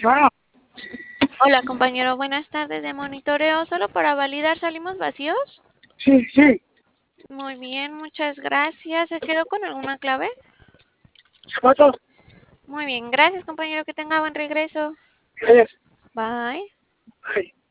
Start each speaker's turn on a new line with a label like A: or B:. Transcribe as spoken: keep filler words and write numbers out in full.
A: Ah,
B: Hola, compañero, buenas tardes de monitoreo. Solo para validar, ¿salimos vacíos?
A: sí, sí.
B: Muy bien, muchas gracias. ¿Se quedó con alguna clave?
A: Fotos.
B: Muy bien, gracias, compañero. Que tenga buen regreso.
A: Gracias.
B: Bye.
A: Ay.